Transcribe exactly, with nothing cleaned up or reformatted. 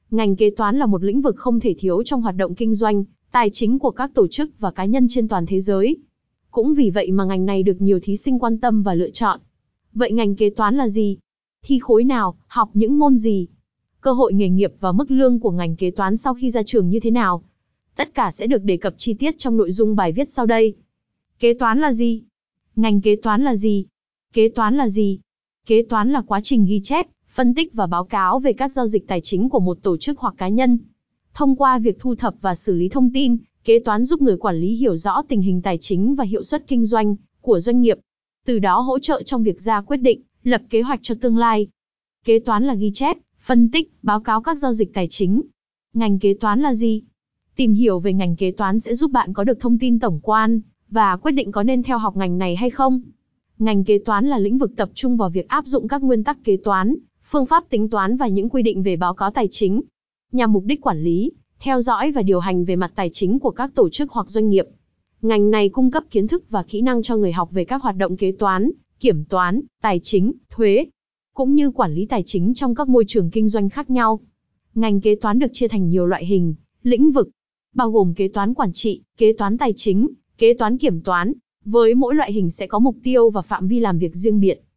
Ngành kế toán là một lĩnh vực không thể thiếu trong hoạt động kinh doanh, tài chính của các tổ chức và cá nhân trên toàn thế giới. Cũng vì vậy mà ngành này được nhiều thí sinh quan tâm và lựa chọn. Vậy ngành kế toán là gì? Thi khối nào, học những môn gì? Cơ hội nghề nghiệp và mức lương của ngành kế toán sau khi ra trường như thế nào? Tất cả sẽ được đề cập chi tiết trong nội dung bài viết sau đây. Kế toán là gì? Ngành kế toán là gì? Kế toán là gì? Kế toán là quá trình ghi chép, phân tích và báo cáo về các giao dịch tài chính của một tổ chức hoặc cá nhân. Thông qua việc thu thập và xử lý thông tin, kế toán giúp người quản lý hiểu rõ tình hình tài chính và hiệu suất kinh doanh của doanh nghiệp, từ đó hỗ trợ trong việc ra quyết định, lập kế hoạch cho tương lai. Kế toán là ghi chép, phân tích, báo cáo các giao dịch tài chính. Ngành kế toán là gì? Tìm hiểu về ngành kế toán sẽ giúp bạn có được thông tin tổng quan và quyết định có nên theo học ngành này hay không. Ngành kế toán là lĩnh vực tập trung vào việc áp dụng các nguyên tắc kế toán, phương pháp tính toán và những quy định về báo cáo tài chính, nhằm mục đích quản lý, theo dõi và điều hành về mặt tài chính của các tổ chức hoặc doanh nghiệp. Ngành này cung cấp kiến thức và kỹ năng cho người học về các hoạt động kế toán, kiểm toán, tài chính, thuế, cũng như quản lý tài chính trong các môi trường kinh doanh khác nhau. Ngành kế toán được chia thành nhiều loại hình, lĩnh vực, bao gồm kế toán quản trị, kế toán tài chính, kế toán kiểm toán. Với mỗi loại hình sẽ có mục tiêu và phạm vi làm việc riêng biệt.